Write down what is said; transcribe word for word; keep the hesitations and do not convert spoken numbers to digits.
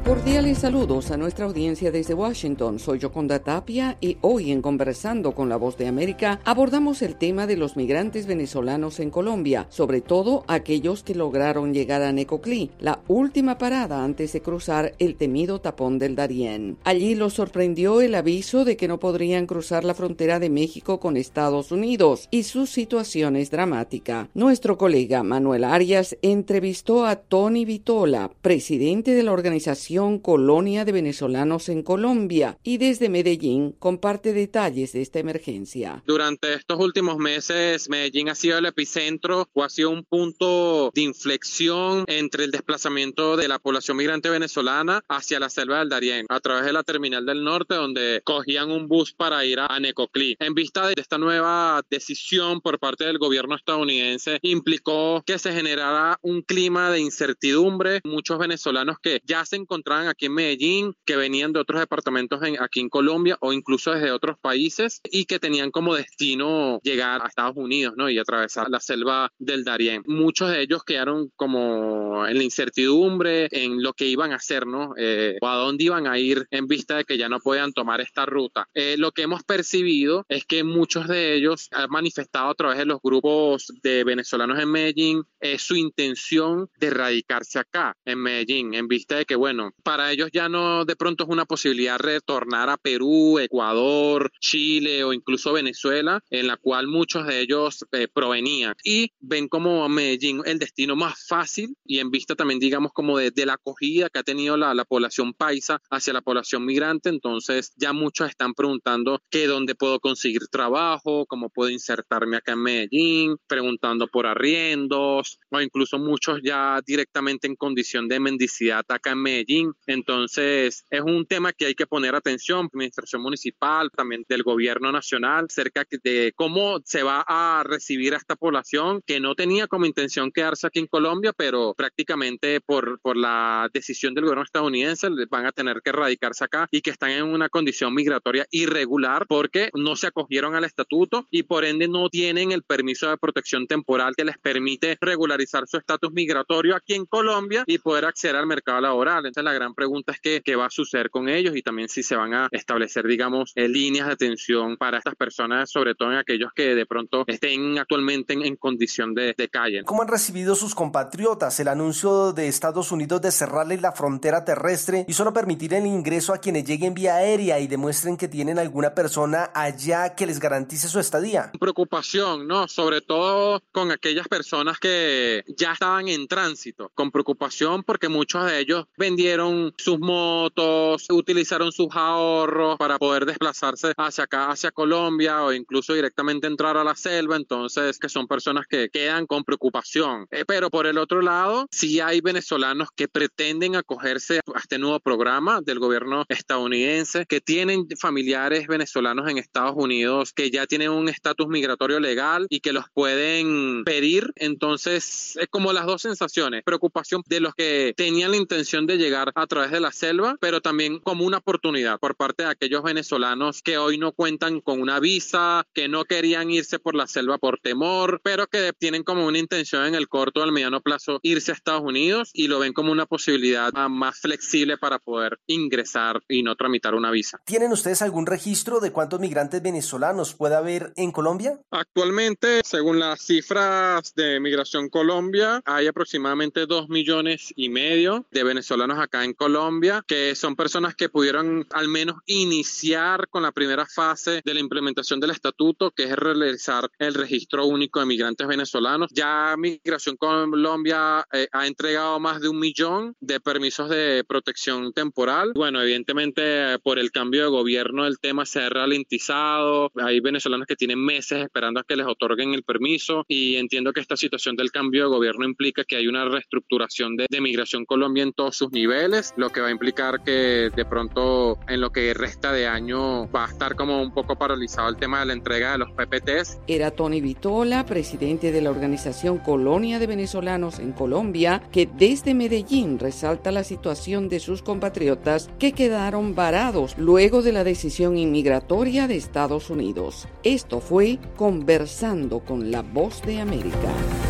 Cordiales saludos a nuestra audiencia desde Washington. Soy Yoconda Tapia y hoy en Conversando con la Voz de América abordamos el tema de los migrantes venezolanos en Colombia, sobre todo aquellos que lograron llegar a Necoclí, la última parada antes de cruzar el temido tapón del Darién. Allí los sorprendió el aviso de que no podrían cruzar la frontera de México con Estados Unidos y su situación es dramática. Nuestro colega Manuel Arias entrevistó a Tony Vitola, presidente de la organización Colonia de Venezolanos en Colombia, y desde Medellín comparte detalles de esta emergencia. Durante estos últimos meses, Medellín ha sido el epicentro o ha sido un punto de inflexión entre el desplazamiento de la población migrante venezolana hacia la selva del Darién, a través de la terminal del norte, donde cogían un bus para ir a Necoclí. En vista de esta nueva decisión por parte del gobierno estadounidense, implicó que se generara un clima de incertidumbre. Muchos venezolanos que ya se encontraban aquí en Medellín, que venían de otros departamentos en, aquí en Colombia o incluso desde otros países y que tenían como destino llegar a Estados Unidos, ¿no? Y atravesar la selva del Darién. Muchos de ellos quedaron como en la incertidumbre en lo que iban a hacer, ¿no? Eh, o a dónde iban a ir en vista de que ya no podían tomar esta ruta. Eh, lo que hemos percibido es que muchos de ellos han manifestado a través de los grupos de venezolanos en Medellín eh, su intención de radicarse acá en Medellín, en vista de que, bueno, para ellos ya no de pronto es una posibilidad retornar a Perú, Ecuador, Chile o incluso Venezuela, en la cual muchos de ellos eh, provenían, y ven como Medellín el destino más fácil, y en vista también digamos como de, de la acogida que ha tenido la, la población paisa hacia la población migrante. Entonces ya muchos están preguntando que dónde puedo conseguir trabajo, cómo puedo insertarme acá en Medellín, preguntando por arriendos, o incluso muchos ya directamente en condición de mendicidad acá en Medellín. Entonces es un tema que hay que poner atención, administración municipal, también del gobierno nacional, acerca de cómo se va a recibir a esta población que no tenía como intención quedarse aquí en Colombia, pero prácticamente por, por la decisión del gobierno estadounidense van a tener que radicarse acá y que están en una condición migratoria irregular porque no se acogieron al estatuto y por ende no tienen el permiso de protección temporal que les permite regularizar su estatus migratorio aquí en Colombia y poder acceder al mercado laboral. Entonces la gran pregunta es qué, qué va a suceder con ellos y también si se van a establecer, digamos, eh, líneas de atención para estas personas, sobre todo en aquellos que de pronto estén actualmente en, en condición de, de calle. ¿Cómo han recibido sus compatriotas el anuncio de Estados Unidos de cerrarles la frontera terrestre y solo permitir el ingreso a quienes lleguen vía aérea y demuestren que tienen alguna persona allá que les garantice su estadía? Preocupación, ¿no? Sobre todo con aquellas personas que ya estaban en tránsito, con preocupación porque muchos de ellos vendieron sus motos, utilizaron sus ahorros para poder desplazarse hacia acá, hacia Colombia o incluso directamente entrar a la selva. Entonces que son personas que quedan con preocupación. Eh, pero por el otro lado, sí hay venezolanos que pretenden acogerse a este nuevo programa del gobierno estadounidense, que tienen familiares venezolanos en Estados Unidos que ya tienen un estatus migratorio legal y que los pueden pedir. Entonces es como las dos sensaciones, preocupación de los que tenían la intención de llegar a través de la selva, pero también como una oportunidad por parte de aquellos venezolanos que hoy no cuentan con una visa, que no querían irse por la selva por temor, pero que tienen como una intención en el corto o al mediano plazo irse a Estados Unidos y lo ven como una posibilidad más flexible para poder ingresar y no tramitar una visa. ¿Tienen ustedes algún registro de cuántos migrantes venezolanos puede haber en Colombia? Actualmente, según las cifras de Migración Colombia, hay aproximadamente dos millones y medio de venezolanos acá en Colombia, que son personas que pudieron al menos iniciar con la primera fase de la implementación del estatuto, que es realizar el registro único de migrantes venezolanos. Ya Migración Colombia eh, ha entregado más de un millón de permisos de protección temporal. Bueno, evidentemente por el cambio de gobierno el tema se ha ralentizado. Hay venezolanos que tienen meses esperando a que les otorguen el permiso y entiendo que esta situación del cambio de gobierno implica que hay una reestructuración de, de Migración Colombia en todos sus niveles, lo que va a implicar que de pronto en lo que resta de año va a estar como un poco paralizado el tema de la entrega de los P P Ts. Era Tony Vitola, presidente de la organización Colonia de Venezolanos en Colombia, que desde Medellín resalta la situación de sus compatriotas que quedaron varados luego de la decisión inmigratoria de Estados Unidos. Esto fue Conversando con la Voz de América.